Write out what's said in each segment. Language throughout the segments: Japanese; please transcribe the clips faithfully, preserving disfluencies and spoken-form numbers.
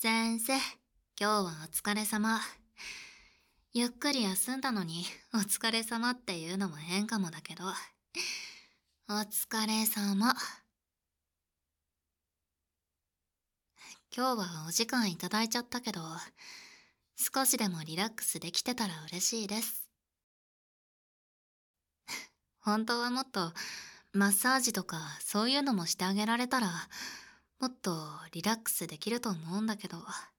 先生、今日はお疲れ様。ゆっくり休んだのに、お疲れ様っていうのも変かもだけど。お疲れ様。今日はお時間いただいちゃったけど、少しでもリラックスできてたら嬉しいです。本当はもっと、マッサージとかそういうのもしてあげられたら、もっとリラックスできると思うんだけど。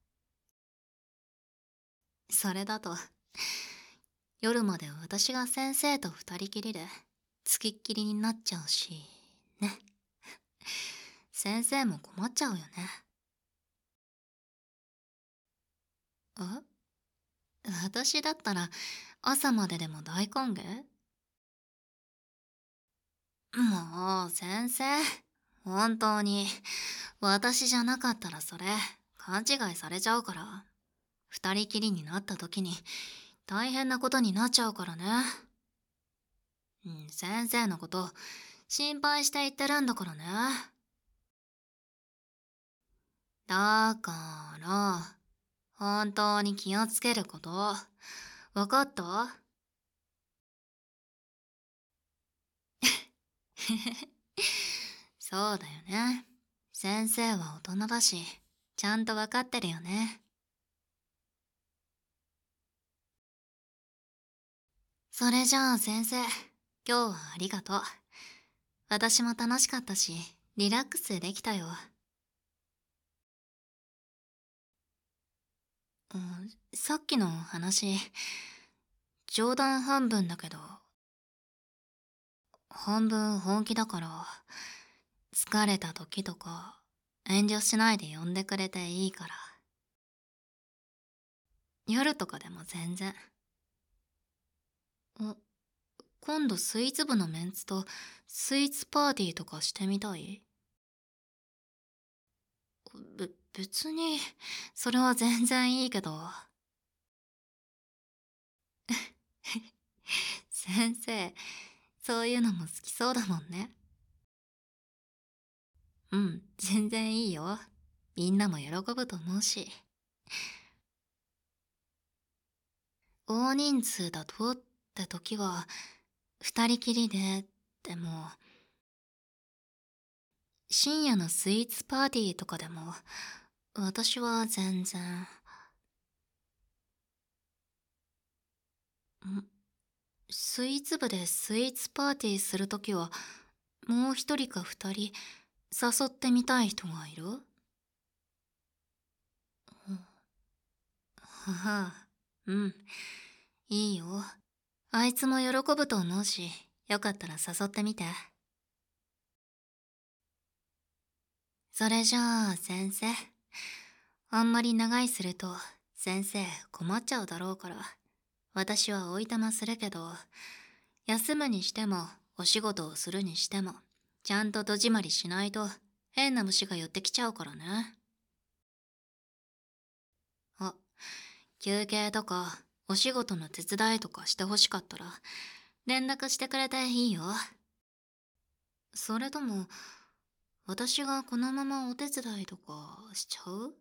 それだと、夜まで私が先生と二人きりで、つきっきりになっちゃうし、ね。先生も困っちゃうよね。あ、私だったら朝まででも大歓迎。もう先生、本当に私じゃなかったらそれ勘違いされちゃうから、二人きりになった時に大変なことになっちゃうからね。うん、先生のこと心配して言ってるんだからね。だから本当に気をつけること。わかった？そうだよね。先生は大人だし、ちゃんとわかってるよね。それじゃあ先生、今日はありがとう。私も楽しかったし、リラックスできたよ。うん、さっきの話、冗談半分だけど、半分本気だから、疲れた時とか、遠慮しないで呼んでくれていいから。夜とかでも全然。あ、今度スイーツ部のメンツとスイーツパーティーとかしてみたい？べ、別に、それは全然いいけど。先生、そういうのも好きそうだもんね。うん、全然いいよ。みんなも喜ぶと思うし。大人数だとって時は、二人きりで、でも、深夜のスイーツパーティーとかでも、私は全然。んスイーツ部でスイーツパーティーするときは、もう一人か二人、誘ってみたい人がいる？はは、うん、いいよ。あいつも喜ぶと思うし、よかったら誘ってみて。それじゃあ、先生。あんまり長居すると、先生困っちゃうだろうから、私はおいたまするけど、休むにしても、お仕事をするにしても、ちゃんと戸締まりしないと、変な虫が寄ってきちゃうからね。あ、休憩とか、お仕事の手伝いとかしてほしかったら、連絡してくれていいよ。それとも、私がこのままお手伝いとかしちゃう？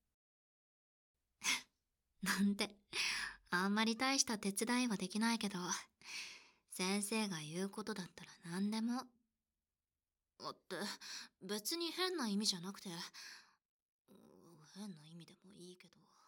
なんて、あんまり大した手伝いはできないけど、先生が言うことだったら何でも。って、別に変な意味じゃなくて、変な意味でもいいけど。